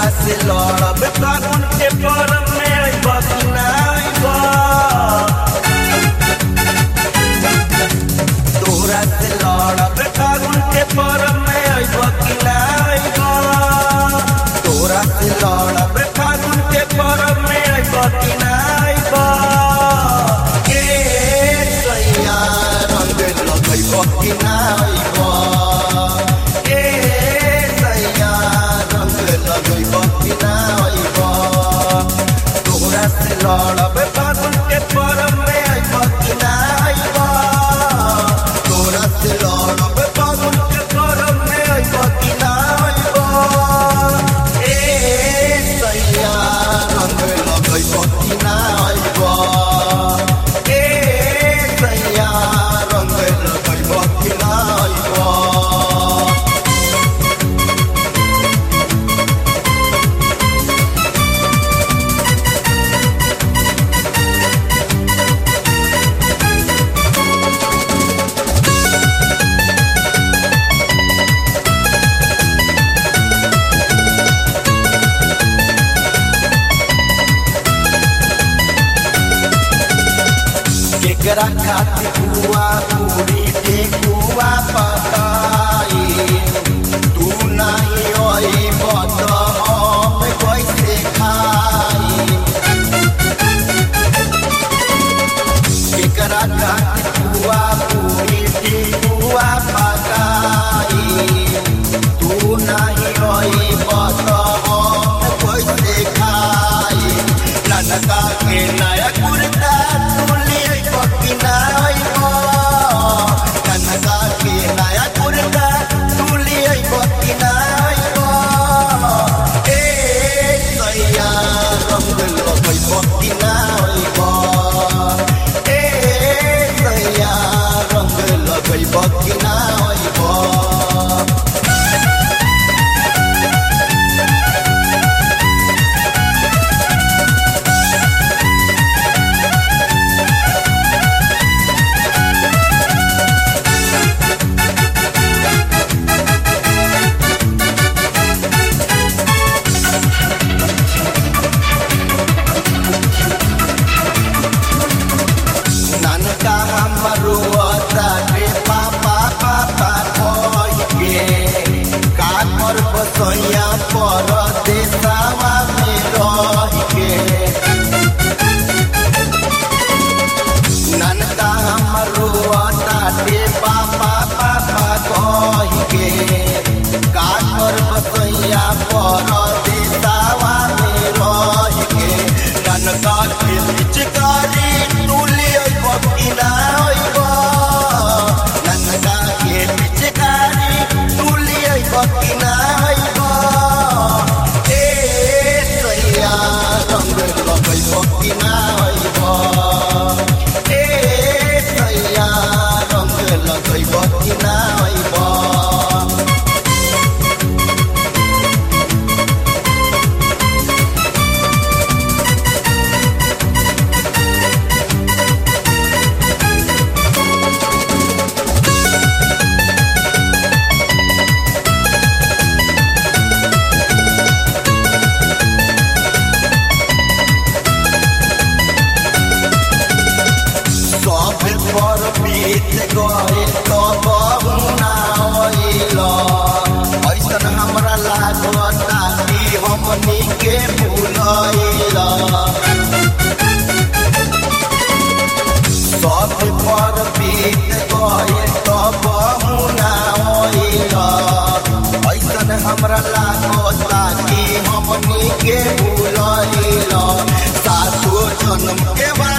तोरा से लड़ब फागुन के परब में अइब कि ना अइब। तोरा से लड़ब फागुन के परब में अइब कि ना अइब। तोरा से लड़ब फागुन के परब में अइब कि ना अइब। के सैया रंग लगइब कि ना अइब। के सैया रंग लगइब कि ना अइब। तोरा से लड़ब फागुन के परब में अइब कि ना अइब। तोरा से लड़ब फागुन के परब में अइब कि ना अइब। ए सैया रंग लगइब कि ना अइब। ए सैया रंग लगइब कि ना अइब। केकरा खातिर बुआ पूरी ठेकुआ पकाई। तू नहीं अइब त हम कैसे खाई। केकरा खातिर बुआ पूरी ठेकुआ पकाई। तू नहीं अइब त हम कैसे खाई। ननका के नया कुर्ता तू लिअइब कि ना अइब। ननका के नया कुर्ता तू लिअइब कि ना अइब। ए सैया रंग लगइब कि ना अइब। ए सैया रंग लगइब कि ना अइब। ननका हमरो तारे पापा पापा कहि के। का करब सैया परदेसवा में रहि के। ननका हमरो तारे पापा पापा कहि के। का करब सैया परदेसवा में रहि के। ननका के पिचकारी तू लिअइब कि ना अइब। ननका के पिचकारी तू लिअइब कि ना अइब। ए सैया रंग लगइब कि ना अइब। ए सैया रंग लगइब कि ना अइब। सब पर बीत गए तब ना अइल। ऐसन हमरा लागता कि हमनी के भूलइल। सब पर बीत गए तब ना अइल। ऐसन हमरा लागता कि हमनी के भूलइल। सातो जन्म के